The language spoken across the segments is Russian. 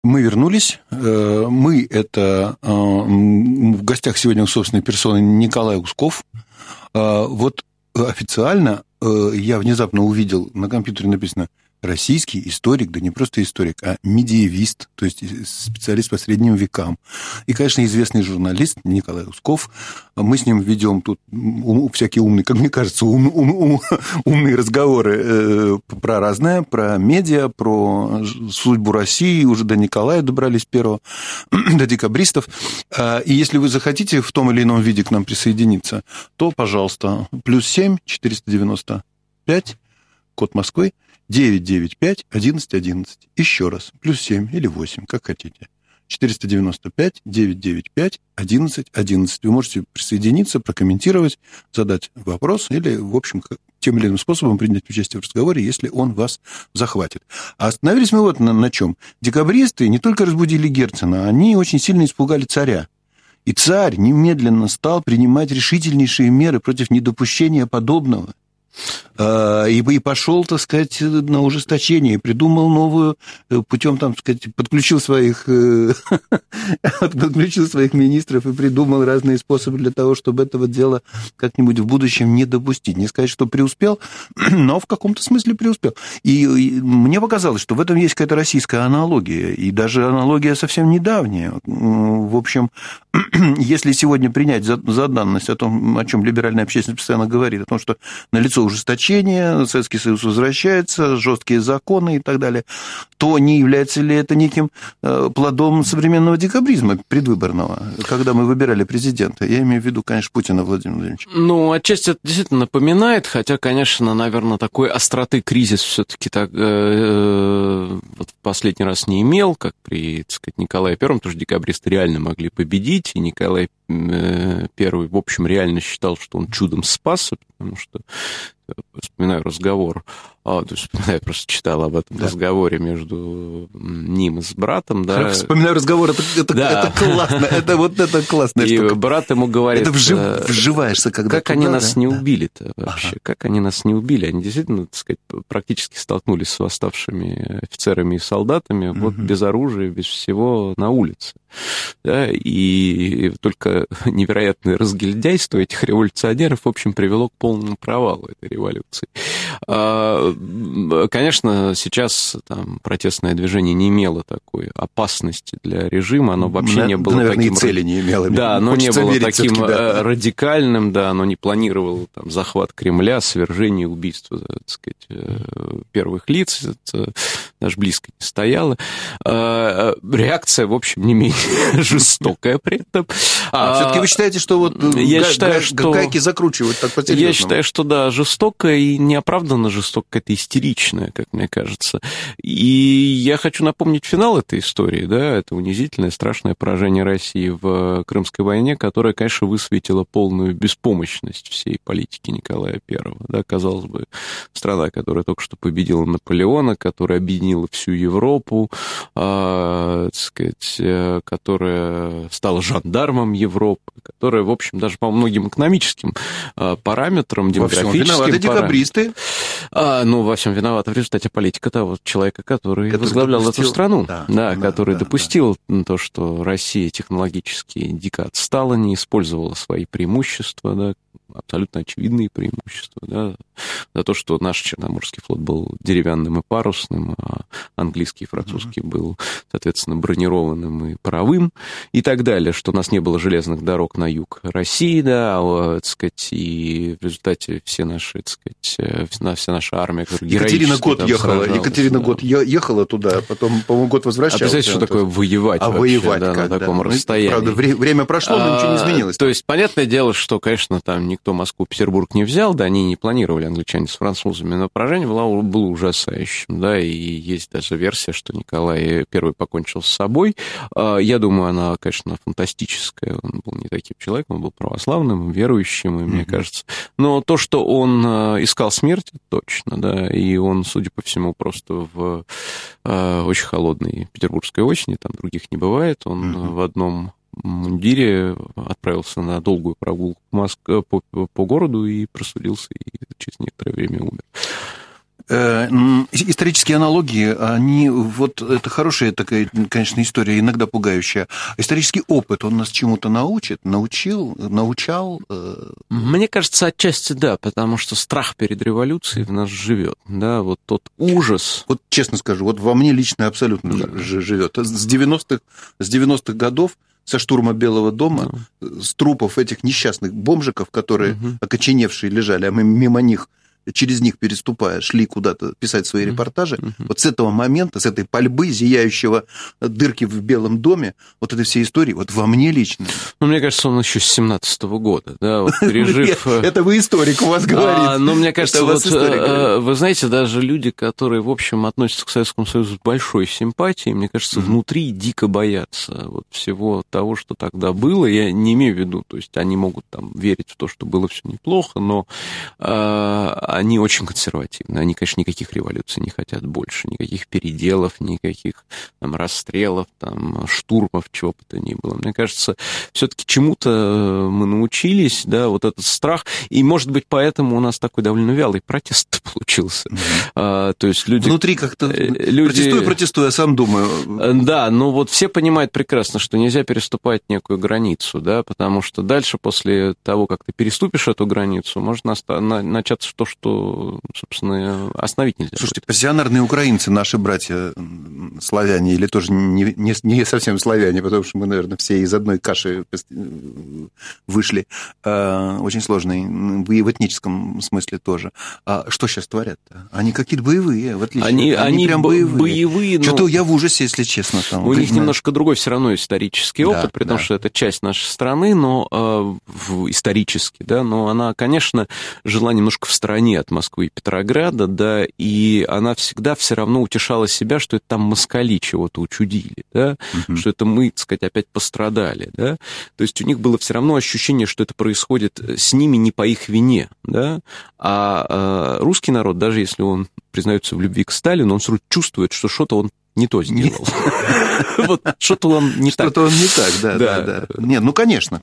Мы вернулись. Мы — это в гостях сегодня собственной персоны Николай Усков. Вот официально я внезапно увидел, на компьютере написано «российский историк», да не просто историк, а медиевист, то есть специалист по средним векам. И, конечно, известный журналист Николай Усков. Мы с ним ведем тут всякие умные, как мне кажется, умные разговоры про разное, про медиа, про судьбу России. Уже до Николая добрались первого, до декабристов. И если вы захотите в том или ином виде к нам присоединиться, то, пожалуйста, +7 495, код Москвы, 995-1111. Еще раз. +7 или 8, как хотите. 495-995-1111. Вы можете присоединиться, прокомментировать, задать вопрос или, в общем, тем или иным способом принять участие в разговоре, если он вас захватит. А остановились мы вот на чем. Декабристы не только разбудили Герцена, они очень сильно испугали царя. И царь немедленно стал принимать решительнейшие меры против недопущения подобного. И пошел, так сказать, на ужесточение, и придумал новую, путем, там, сказать, подключил своих министров и придумал разные способы для того, чтобы этого дела как-нибудь в будущем не допустить. Не сказать, что преуспел, но в каком-то смысле преуспел. И мне показалось, что в этом есть какая-то российская аналогия, и даже аналогия совсем недавняя. В общем, если сегодня принять за данность о том, о чем либеральная общественность постоянно говорит, о том, что налицо ужесточение, Советский Союз возвращается, жесткие законы и так далее, то не является ли это неким плодом современного декабризма предвыборного, когда мы выбирали президента? Я имею в виду, конечно, Путина Владимира Владимировича. Ну, отчасти это действительно напоминает, хотя, конечно, наверное, такой остроты кризис все-таки так, вот в последний раз не имел, как при, так сказать, Николае Первом, потому что декабристы реально могли победить, и Николай Первый, в общем, реально считал, что он чудом спасся, потому что вспоминаю разговор, я просто читал об этом разговоре между ним и с братом. Да. Вспоминаю разговор, это классно, это классная штука. И брат ему говорит... Это вживаешься, когда... Как они нас не убили-то вообще? Как они нас не убили? Они действительно, так сказать, практически столкнулись с восставшими офицерами и солдатами, вот без оружия, без всего на улице. Да, и только невероятное разгильдяйство этих революционеров, в общем, привело к полному провалу этой революции. Конечно, сейчас там протестное движение не имело такой опасности для режима, оно вообще не было наверное, таким... и цели не имело. Да, оно не было таким радикальным, да, оно не планировало там захват Кремля, свержение, убийство, так сказать, первых лиц, это даже близко не стояло. Реакция, в общем, не менее жестокая при этом. Все-таки вы считаете, что вот гайки закручивают так по-серьезному? Я считаю, что да, жестокая и неоправданно жестокая, это истеричная, как мне кажется. И я хочу напомнить финал этой истории, да, это унизительное, страшное поражение России в Крымской войне, которое, конечно, высветило полную беспомощность всей политики Николая I. Да, казалось бы, страна, которая только что победила Наполеона, которая объединила всю Европу, так сказать, которая стала жандармом Европы, которая, в общем, даже по многим экономическим параметрам, демографическим виноваты декабристы. Во всем виновата в результате политика того человека, который возглавлял эту страну, который допустил то, что Россия технологически дико отстала, не использовала свои преимущества, да, абсолютно очевидные преимущества, да, за то, что наш Черноморский флот был деревянным и парусным, а английский и французский был, соответственно, бронированным и паровым, и так далее, что у нас не было железных дорог на юг России, да, так сказать, и в результате вся наша армия, которая Екатерина год ехала туда, а потом, по-моему, год возвращалась. А представляете, что такое воевать вообще, воевать, да, на таком расстоянии? Правда, время прошло, но ничего не изменилось. То есть, понятное дело, что, конечно, там никто Москву, Петербург не взял, да, они не планировали, англичане с французами, но поражение было ужасающим, да, и есть даже версия, что Николай I покончил с собой. Я думаю, она, конечно, фантастическая, он был не таким человеком, он был православным, верующим, и мне кажется, но то, что он искал смерти, точно, да, и он, судя по всему, просто в очень холодной петербургской осени, там других не бывает, он в одном мундире отправился на долгую прогулку по городу и простудился, и через некоторое время умер. исторические аналогии, они, вот это хорошая такая, конечно, история, иногда пугающая. Исторический опыт, он нас чему-то научал? Мне кажется, отчасти да, потому что страх перед революцией в нас живет, да, вот тот ужас. Вот честно скажу, вот во мне лично абсолютно живет. С 90-х годов, со штурма Белого дома, с трупов этих несчастных бомжиков, которые окоченевшие лежали, а мы мимо них, через них переступая, шли куда-то писать свои репортажи. Вот с этого момента, с этой пальбы, зияющего дырки в Белом доме, вот этой всей истории, вот во мне лично. Ну, мне кажется, он еще с 17-го года, да, вот пережив... Это вы историк, у вас говорит. Ну, мне кажется, вот, вы знаете, даже люди, которые, в общем, относятся к Советскому Союзу с большой симпатией, мне кажется, внутри дико боятся вот всего того, что тогда было. Я не имею в виду, то есть они могут там верить в то, что было все неплохо, но они очень консервативны. Они, конечно, никаких революций не хотят больше, никаких переделов, никаких там расстрелов, там штурмов, чего бы то ни было. Мне кажется, все-таки чему-то мы научились, да, вот этот страх, и, может быть, поэтому у нас такой довольно вялый протест получился. То есть люди... Внутри как-то протестую, а сам думаю. Да, но вот все понимают прекрасно, что нельзя переступать некую границу, да, потому что дальше, после того, как ты переступишь эту границу, может начаться то, что, собственно, остановить нельзя. Слушайте, пассионарные украинцы, наши братья славяне, или тоже не совсем славяне, потому что мы, наверное, все из одной каши вышли, очень сложные, и в этническом смысле тоже. А что сейчас творят-то? Они какие-то боевые, в отличие. Они прям боевые. Что-то я в ужасе, если честно. Там, у них немножко другой все равно исторический опыт, при том, что это часть нашей страны, но исторически, да, но она, конечно, жила немножко в стороне от Москвы и Петрограда, да, и она всегда все равно утешала себя, что это там москали чего-то учудили, да, что это мы, так сказать, опять пострадали, да, то есть у них было все равно ощущение, что это происходит с ними не по их вине, да, а русский народ, даже если он признается в любви к Сталину, он сразу чувствует, что что-то он не то сделал. Вот что-то он не так. Что-то он не так, да. Нет, ну, конечно.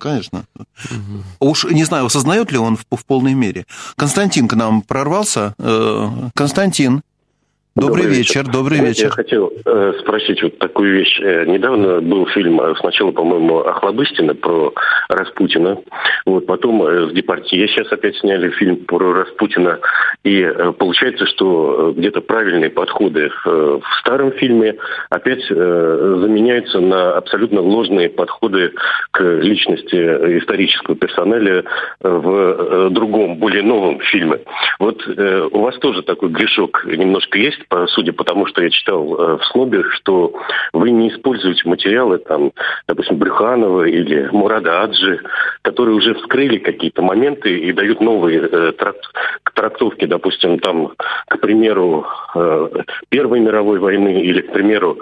Уж не знаю, осознает ли он в полной мере. Константин к нам прорвался. Константин. Добрый вечер. Я хотел спросить вот такую вещь. Недавно был фильм, сначала, по-моему, Охлобыстина про Распутина, вот, потом с Депардье сейчас опять сняли фильм про Распутина, и получается, что где-то правильные подходы в старом фильме опять заменяются на абсолютно ложные подходы к личности исторического персонажа в другом, более новом фильме. Вот у вас тоже такой грешок немножко есть, судя по тому, что я читал в СНОБе, что вы не используете материалы, там, допустим, Брюханова или Мурада Аджи, которые уже вскрыли какие-то моменты и дают новые трактовки, допустим, там, к примеру, Первой мировой войны или, к примеру,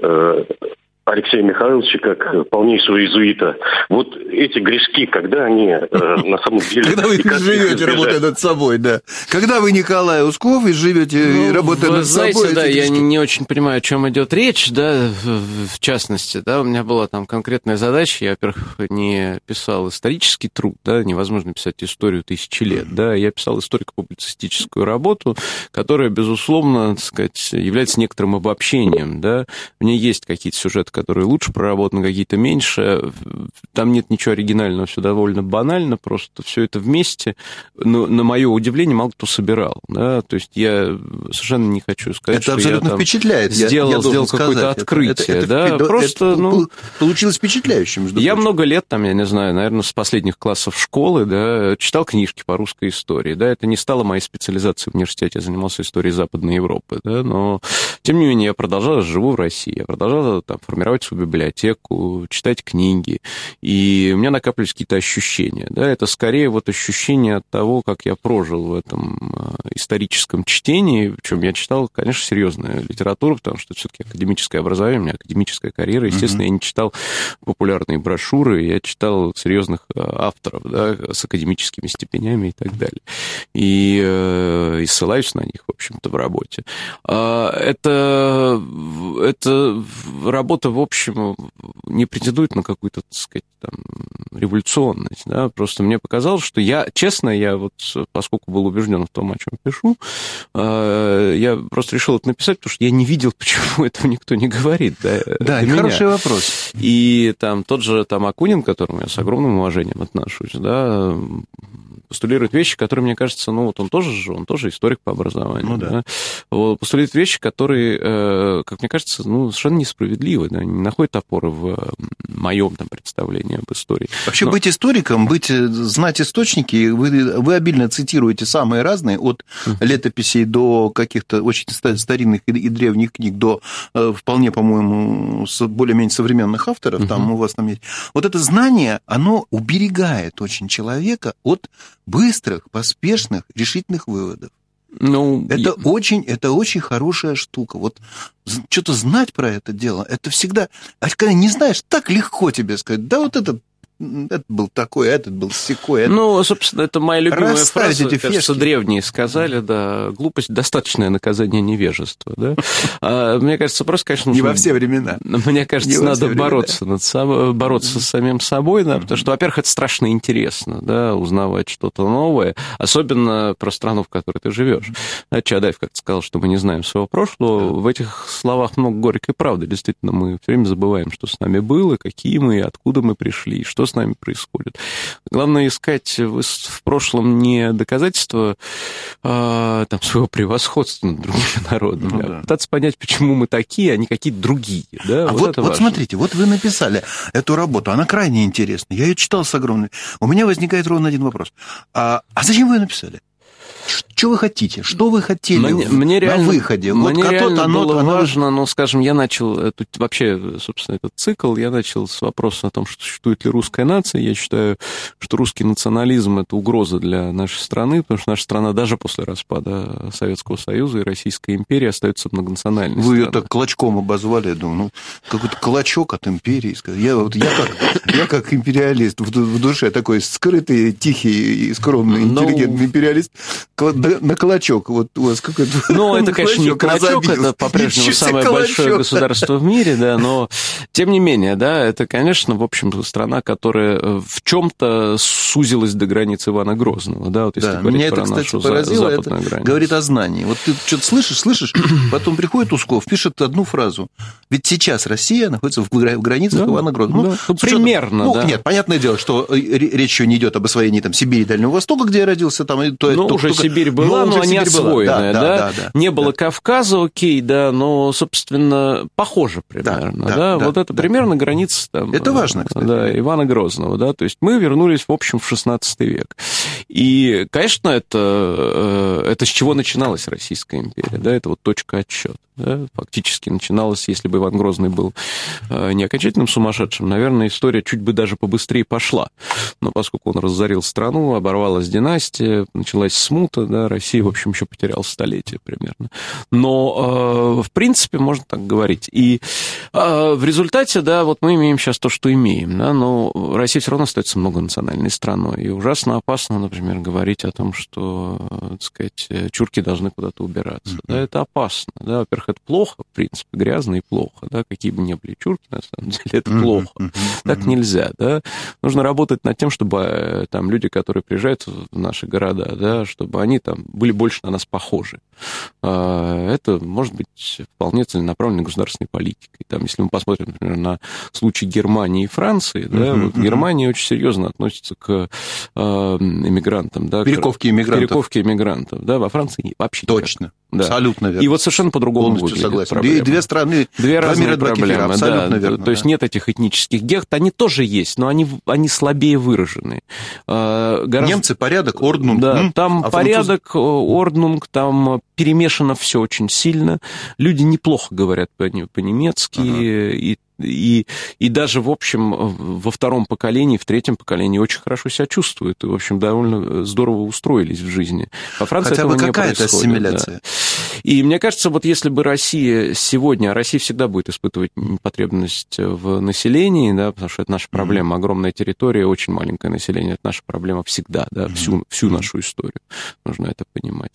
Алексея Михайловича как полнейшего иезуита. Вот эти грешки, когда они на самом деле... Когда вы живете, работая над собой, да. Когда вы Николай Усков и живете и работаете над собой... Вы знаете, да, я не очень понимаю, о чем идет речь, да, в частности, да, у меня была там конкретная задача, я, во-первых, не писал исторический труд, да, невозможно писать историю тысячи лет, да, я писал историко-публицистическую работу, которая, безусловно, так сказать, является некоторым обобщением, да, в ней есть какие-то сюжеты, которые лучше проработаны, какие-то меньше. Там нет ничего оригинального, все довольно банально, просто все это вместе. Но, на мое удивление, мало кто собирал. Да? То есть я совершенно не хочу сказать, это что я там впечатляет. Сделал какое-то открытие. Получилось впечатляющим. Я много лет, там, я не знаю, наверное, с последних классов школы, да, читал книжки по русской истории. Да? Это не стало моей специализацией в университете. Я занимался историей Западной Европы. Да? Но, тем не менее, я продолжал, живу в России. Я продолжал там формировать свою библиотеку, читать книги, и у меня накапливались какие-то ощущения. Да? Это скорее вот ощущение от того, как я прожил в этом историческом чтении, причем я читал, конечно, серьезную литературу, потому что все-таки академическое образование, у меня академическая карьера, естественно, я не читал популярные брошюры, я читал серьезных авторов, да, с академическими степенями и так далее. И ссылаюсь на них, в общем-то, в работе. Это работа в общем, не претендует на какую-то, так сказать, там, революционность, да, просто мне показалось, что я вот, поскольку был убежден в том, о чем пишу, я просто решил это написать, потому что я не видел, почему этого никто не говорит. Да, и хороший вопрос. И там тот же там Акунин, к которому я с огромным уважением отношусь, да, постулирует вещи, которые, мне кажется, ну, вот он тоже историк по образованию. Ну, да. Да? Вот, постулирует вещи, которые, как мне кажется, ну, совершенно несправедливы, да, не находят опоры в моем там представлении об истории. Вообще, быть историком, знать источники, вы обильно цитируете самые разные, от летописей до каких-то очень старинных и древних книг, до вполне, по-моему, более-менее современных авторов, там у вас там есть. Вот это знание, оно уберегает очень человека от быстрых, поспешных, решительных выводов. Ну, это очень хорошая штука. Вот что-то знать про это дело, это всегда... А когда не знаешь, так легко тебе сказать, да вот этот был такой, этот был сякой. Ну, собственно, это моя любимая фраза, кажется, древние сказали, да, глупость – достаточное наказание невежества, да. Мне кажется, просто, конечно... Не во все времена. Мне кажется, надо бороться с самим собой, да, потому что, во-первых, это страшно интересно, да, узнавать что-то новое, особенно про страну, в которой ты живешь. Чадаев как-то сказал, что мы не знаем своего прошлого. В этих словах много горькой правды. Действительно, мы все время забываем, что с нами было, какие мы, откуда мы пришли, что с нами происходит. Главное искать в прошлом не доказательства там, своего превосходства над другими народами, а пытаться понять, почему мы такие, а не какие-то другие. Да? Вот смотрите, вот вы написали эту работу, она крайне интересна. Я ее читал с огромной... У меня возникает ровно один вопрос. А зачем вы ее написали? Что вы хотите? Что вы хотели мне реально, на выходе? Мне реально было важно, ну, скажем, я начал, вообще, собственно, этот цикл, я начал с вопроса о том, что существует ли русская нация. Я считаю, что русский национализм – это угроза для нашей страны, потому что наша страна даже после распада Советского Союза и Российской империи остается многонациональной страной. Вы ее так клочком обозвали, я думаю, какой-то клочок от империи. Я как империалист в душе, такой скрытый, тихий и скромный, интеллигентный империалист, на клочок. Вот у вас какой-то... Ну, это, конечно, не клочок, это по-прежнему самое большое государство в мире, да, но, тем не менее, да, это, конечно, в общем, страна, которая в чем-то сузилась до границы Ивана Грозного, да, вот если говорить про нашу западную границу. Говорит о знании. Вот ты что-то слышишь, потом приходит Усков, пишет одну фразу. Ведь сейчас Россия находится в границах Ивана Грозного. Ну, примерно, да. Нет, понятное дело, что речь еще не идет об освоении там Сибири и Дальнего Востока, где я родился, там... уже Сибирь была, но не освоенная, да. Не было Кавказа, окей, да, но, собственно, похоже примерно, да. Вот это примерно граница там... Это важно, кстати. Да, Ивана Грозного, да, то есть мы вернулись, в общем, в XVI век. И, конечно, это с чего начиналась Российская империя, да, это вот точка отсчета. Да, фактически начиналось, если бы Иван Грозный был не окончательным сумасшедшим, наверное, история чуть бы даже побыстрее пошла. Но поскольку он разорил страну, оборвалась династия, началась смута, да, Россия, в общем, еще потеряла столетие примерно. Но, в принципе, можно так говорить. И в результате, да, вот мы имеем сейчас то, что имеем, да, но Россия все равно остается многонациональной страной. И ужасно опасно, например, говорить о том, что, так сказать, чурки должны куда-то убираться. Да, это опасно, да, во-первых, это плохо, в принципе, грязно и плохо, да, какие бы ни были чурки, на самом деле, это плохо. Так нельзя, да. Нужно работать над тем, чтобы там люди, которые приезжают в наши города, да, чтобы они там были больше на нас похожи. Это может быть вполне целенаправленной государственной политикой. Там, если мы посмотрим, например, на случай Германии и Франции, да, вот Германия очень серьезно относится к иммигрантам. Да, перековке иммигрантов. Да, во Франции вообще точно. Да. Абсолютно верно. И вот совершенно по-другому выглядит согласен. проблема. Две страны, две разные проблемы. Абсолютно верно. То есть нет этих этнических гетт, они тоже есть, но они слабее выражены. Немцы порядок, орднунг. Да, там порядок, орднунг, там перемешано все очень сильно. Люди неплохо говорят по-немецки, и даже, в общем, во втором поколении, в третьем поколении очень хорошо себя чувствуют и, в общем, довольно здорово устроились в жизни. Во Франции хотя этого бы не какая-то происходит. ассимиляция. Да. И мне кажется, вот если бы Россия сегодня, а Россия всегда будет испытывать потребность в населении, да, потому что это наша проблема, огромная территория, очень маленькое население, это наша проблема всегда, да, всю нашу историю, нужно это понимать.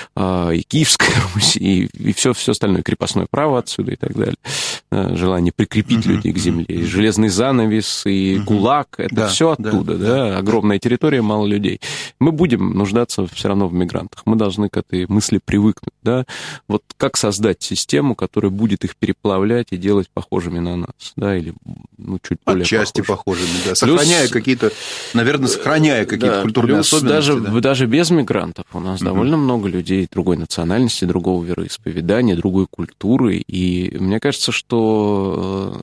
И Киевская Русь, и все остальное, крепостное право отсюда и так далее, желание прикрепить людей к земле, и железный занавес, и ГУЛАГ, это все оттуда, да, огромная территория, мало людей. Мы будем нуждаться все равно в мигрантах, мы должны к этой мысли привыкнуть, да, вот как создать систему, которая будет их переплавлять и делать похожими на нас, да, или чуть более отчасти похожими, да, сохраняя какие-то, наверное, культурные особенности. Даже без мигрантов у нас довольно много людей другой национальности, другого вероисповедания, другой культуры, и мне кажется, что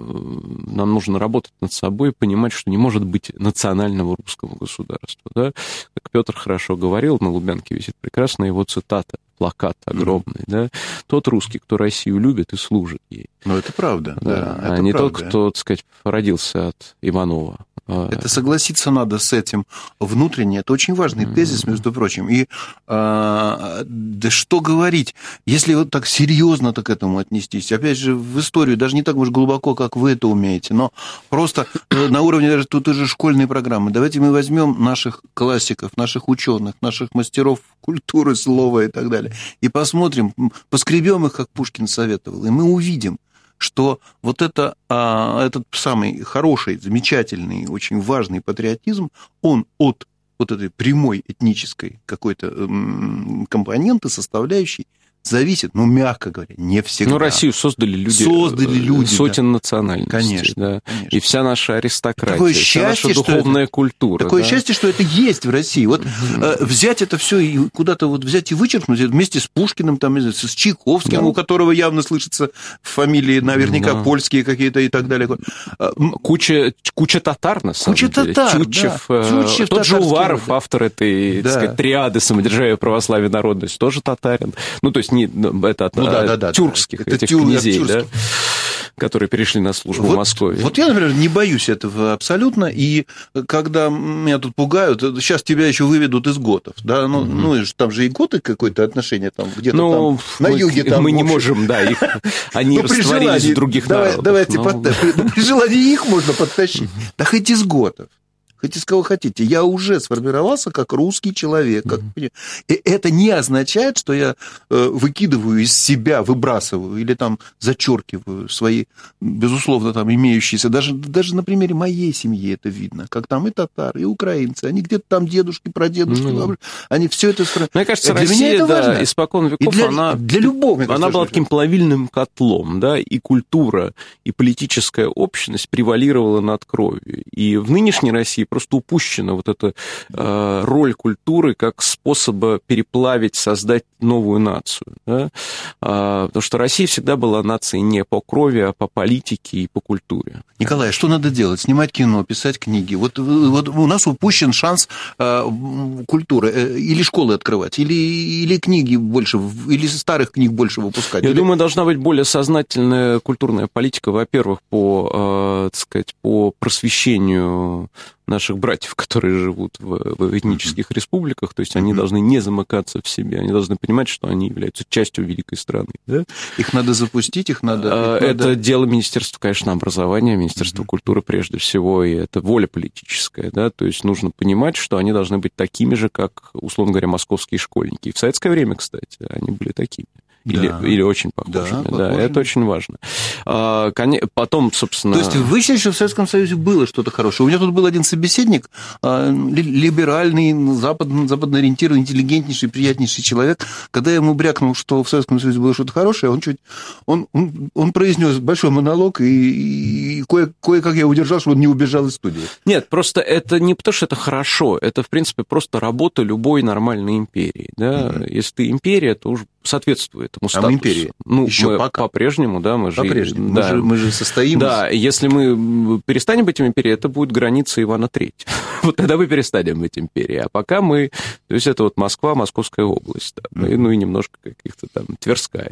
нам нужно работать над собой и понимать, что не может быть национального русского государства, да, как Петр хорошо говорил, на Лубянке висит прекрасная его цитата, плакат огромный, да, тот русский, кто Россию любит и служит ей. Ну, это правда, да. А не тот, кто, так сказать, родился от Иванова. Это согласиться надо с этим внутренне. Это очень важный тезис, между прочим. И да что говорить, если вот так серьезно к этому отнестись, опять же, в историю, даже не так уж глубоко, как вы это умеете, но просто на уровне даже тут уже школьной программы. Давайте мы возьмем наших классиков, наших ученых, наших мастеров культуры, слова и так далее, и посмотрим, поскребем их, как Пушкин советовал, и мы увидим, что вот этот самый хороший, замечательный, очень важный патриотизм, он от вот этой прямой этнической какой-то компоненты, составляющей, зависит, мягко говоря, не всегда. Россию создали люди сотен национальностей. Конечно, да. Конечно. И вся наша аристократия, такое вся счастье, наша духовная культура. Такое счастье, что это есть в России. Вот взять это все и куда-то взять и вычеркнуть вместе с Пушкиным, там, с Чайковским, у которого явно слышатся фамилии, наверняка польские какие-то и так далее. Куча татар, на самом деле. Татар, Чутчев, тот же Уваров, автор этой, так сказать, триады самодержавия, православие, народность, тоже татарин. То есть не тюркских этих князей, да, которые перешли на службу в Москве. Вот я, например, не боюсь этого абсолютно, и когда меня тут пугают, сейчас тебя еще выведут из готов, да, там же и готы какое-то отношение там где-то там на юге. Там, мы не можем, да, их, они растворились в других народах. Давайте при желании их можно подтащить, да хоть из готов. Хоть из кого хотите, я уже сформировался как русский человек. И это не означает, что я выкидываю из себя, выбрасываю или там зачеркиваю свои, безусловно, там имеющиеся, даже на примере моей семьи это видно, как там и татары, и украинцы, они где-то там дедушки, прадедушки, они все это... Мне кажется, Россия, да, испокон веков, для любого, она была таким плавильным котлом, да, и культура, и политическая общность превалировала над кровью. И в нынешней России просто упущена вот эта роль культуры как способа переплавить, создать новую нацию. Да? Потому что Россия всегда была нацией не по крови, а по политике и по культуре. Николай, что надо делать? Снимать кино, писать книги. Вот у нас упущен шанс культуры. Или школы открывать, или книги больше, или старых книг больше выпускать. Я думаю, должна быть более сознательная культурная политика, во-первых, по просвещению наших братьев, которые живут в этнических республиках, то есть они должны не замыкаться в себе, они должны понимать, что они являются частью великой страны. Да? Их надо запустить, Это дело Министерства, конечно, образования, Министерства культуры прежде всего, и это воля политическая, да, то есть нужно понимать, что они должны быть такими же, как, условно говоря, московские школьники. И в советское время, кстати, они были такими. Или очень похожими. Да, это очень важно. Потом, собственно... То есть вы считаете, что в Советском Союзе было что-то хорошее? У меня тут был один собеседник, либеральный, западно ориентированный, интеллигентнейший, приятнейший человек. Когда я ему брякнул, что в Советском Союзе было что-то хорошее, он произнес большой монолог, и кое-как я удержал, чтобы он не убежал из студии. Нет, просто это не потому, что это хорошо, это, в принципе, просто работа любой нормальной империи. Да? Если ты империя, то уже соответствует этому статусу. А мы империя? Еще пока. По-прежнему, да, мы же... По-прежнему. Да. Мы же состоим... Да, если мы перестанем быть империей, это будет граница Ивана III. Вот тогда мы перестанем быть империей. А пока мы... То есть это вот Москва, Московская область. Да, и немножко каких-то там Тверская.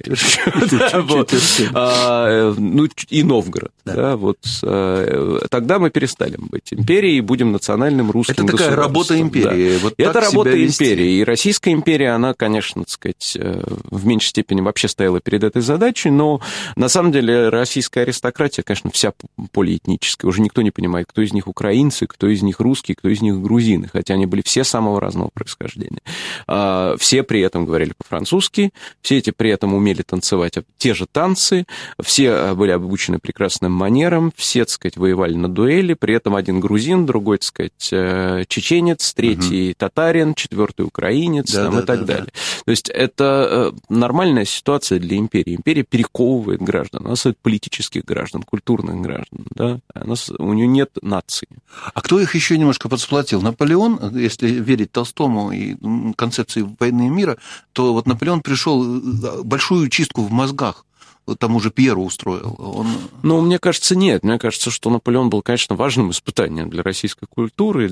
И Новгород. Да, вот. Тогда мы перестанем быть империей и будем национальным русским государством. Это такая работа империи. Это работа империи. И Российская империя, она, конечно, так сказать, в меньшей степени вообще стояла перед этой задачей, но на самом деле российская аристократия, конечно, вся полиэтническая. Уже никто не понимает, кто из них украинцы, кто из них русские, кто из них грузины, хотя они были все самого разного происхождения. Все при этом говорили по-французски, все эти при этом умели танцевать те же танцы, все были обучены прекрасным манерам, все, так сказать, воевали на дуэли, при этом один грузин, другой, так сказать, чеченец, третий татарин, четвертый украинец, и так далее. То есть это нормальная ситуация для империи. Империя перековывает граждан, она создает политических граждан, культурных граждан, да? У нее нет нации. А кто их еще немножко подсплотил? Наполеон, если верить Толстому и концепции войны и мира, то вот Наполеон пришел большую чистку в мозгах тому же Пьеру устроил. Ну, мне кажется, нет. Мне кажется, что Наполеон был, конечно, важным испытанием для российской культуры,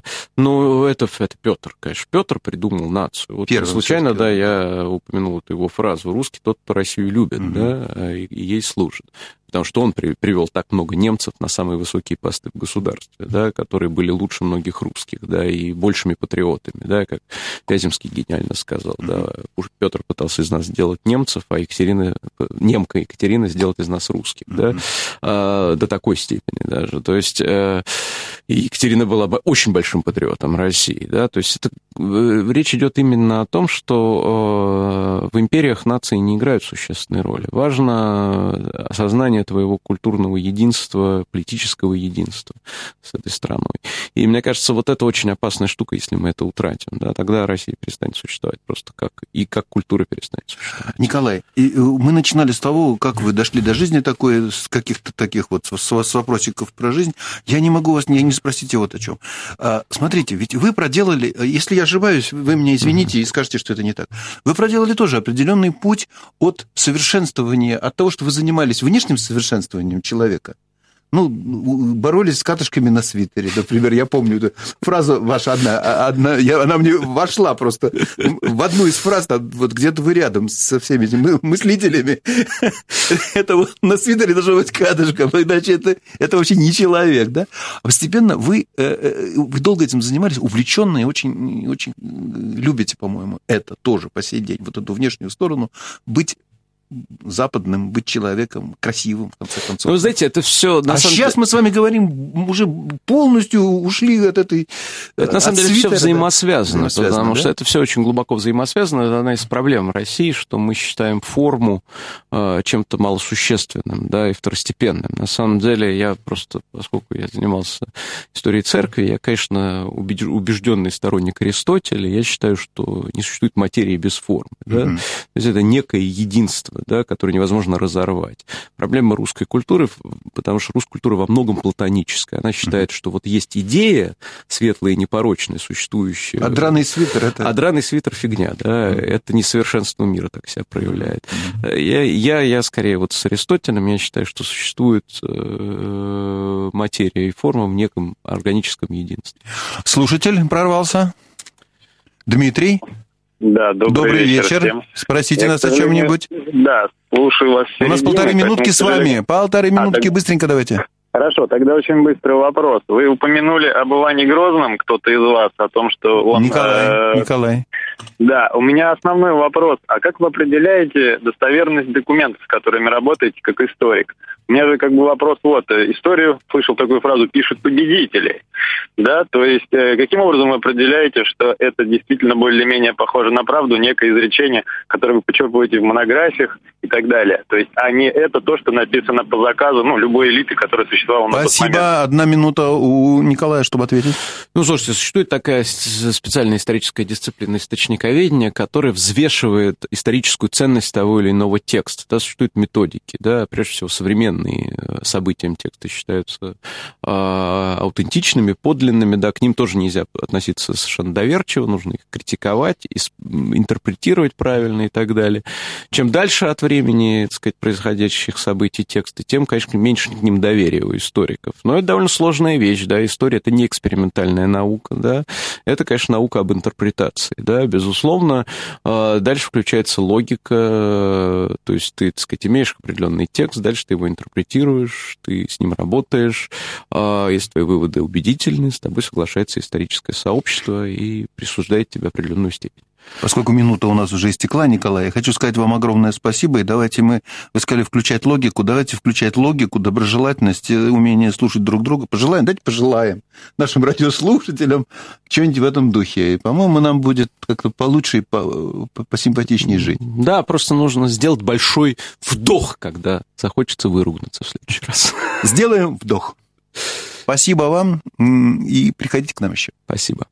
Ну, это Петр, конечно. Петр придумал нацию. Вот случайно, я упомянул эту его фразу: «Русский тот, кто Россию любит, и ей служит». Потому что он привел так много немцев на самые высокие посты в государстве, да, которые были лучше многих русских, да, и большими патриотами, да, как Вяземский гениально сказал, да. Петр пытался из нас сделать немцев, а немка Екатерина сделать из нас русских, да, до такой степени даже. То есть Екатерина была очень большим патриотом России, да, то есть речь идет именно о том, что в империях нации не играют существенной роли. Важно осознание твоего культурного единства, политического единства с этой страной. И мне кажется, вот это очень опасная штука, если мы это утратим. Да, тогда Россия перестанет существовать просто как культура перестанет существовать. Николай, мы начинали с того, как вы дошли до жизни такой, с каких-то таких вот с вопросиков про жизнь. Я не могу вас не спросить вот о чем. Смотрите, ведь вы проделали, если я ошибаюсь, вы меня извините и скажете, что это не так. Вы проделали тоже определенный путь от совершенствования, от того, что вы занимались внешним совершенствованием человека. Боролись с катышками на свитере, например. Я помню эту фразу ваша она мне вошла просто в одну из фраз, вот где-то вы рядом со всеми этими мыслителями. Это вот на свитере должна быть катышка, иначе это вообще не человек, да? А постепенно вы долго этим занимались, увлеченно и очень, очень любите, по-моему, это тоже по сей день, вот эту внешнюю сторону, быть западным, быть человеком красивым, в конце концов. Вы знаете, это все... Сейчас мы с вами говорим, уже полностью ушли от этой... Это, на самом деле, все взаимосвязано, потому что это все очень глубоко взаимосвязано. Это одна из проблем России, что мы считаем форму чем-то малосущественным, да, и второстепенным. На самом деле, я просто, поскольку я занимался историей церкви, я, конечно, убежденный сторонник Аристотеля, я считаю, что не существует материи без формы, да? То есть это некое единство, да, которое невозможно разорвать. Проблема русской культуры, потому что русская культура во многом платоническая. Она считает, что вот есть идея светлая и непорочная, существующая. А драный свитер это... А драный свитер фигня, да, это несовершенство мира так себя проявляет. Я скорее вот с Аристотелем, я считаю, что существует материя и форма в неком органическом единстве. Слушатель прорвался. Дмитрий? Да, добрый вечер. Всем. Спросите нас о чем-нибудь. Да, слушаю вас. У нас полторы минутки с вами. Полторы минутки, быстренько давайте. Хорошо, тогда очень быстрый вопрос. Вы упомянули об Иване Грозном, кто-то из вас, о том, что он... Николай. Да, у меня основной вопрос. А как вы определяете достоверность документов, с которыми работаете как историк? У меня же вопрос, историю, слышал такую фразу, пишут победители, да, то есть каким образом вы определяете, что это действительно более-менее похоже на правду, некое изречение, которое вы почерпываете в монографиях и так далее, то есть, а не это то, что написано по заказу, любой элиты, которая существовала на тот момент. Спасибо, 1 минута у Николая, чтобы ответить. Слушайте, существует такая специальная историческая дисциплина источниковедения, которая взвешивает историческую ценность того или иного текста, да, существуют методики, да, прежде всего современные событиям текста считаются аутентичными, подлинными, да, к ним тоже нельзя относиться совершенно доверчиво, нужно их критиковать, интерпретировать правильно и так далее. Чем дальше от времени, так сказать, происходящих событий текста, тем, конечно, меньше к ним доверия у историков. Но это довольно сложная вещь, да, история — это не экспериментальная наука, да, это, конечно, наука об интерпретации, да, безусловно. Дальше включается логика, то есть ты, так сказать, имеешь определенный текст, дальше ты его интерпретируешь, ты с ним работаешь, если твои выводы убедительны, с тобой соглашается историческое сообщество и присуждает тебе определенную степень. Поскольку минута у нас уже истекла, Николай, я хочу сказать вам огромное спасибо, и давайте вы сказали включать логику, давайте включать логику, доброжелательность, умение слушать друг друга. Давайте пожелаем нашим радиослушателям что-нибудь в этом духе. И, по-моему, нам будет как-то получше и посимпатичнее жить. Да, просто нужно сделать большой вдох, когда захочется выругнуться в следующий раз. Сделаем вдох. Спасибо вам, и приходите к нам еще. Спасибо.